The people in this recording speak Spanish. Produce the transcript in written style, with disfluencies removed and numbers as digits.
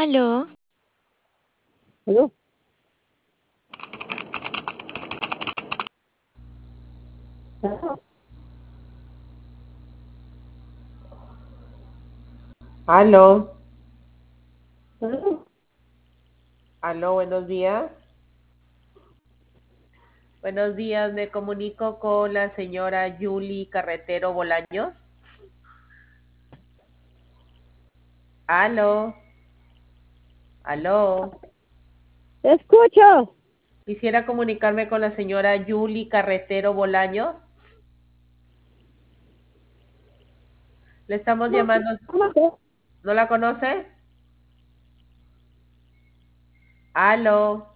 Aló, ¿Aló? ¿Aló? Aló, ¿Aló? aló, buenos días. Buenos días, me comunico con la señora Yuli Carretero Bolaños. Aló, aló. Te escucho. Quisiera comunicarme con la señora Yuli Carretero Bolaños. Le estamos No, llamando. ¿cómo que? ¿No la conoce? Aló.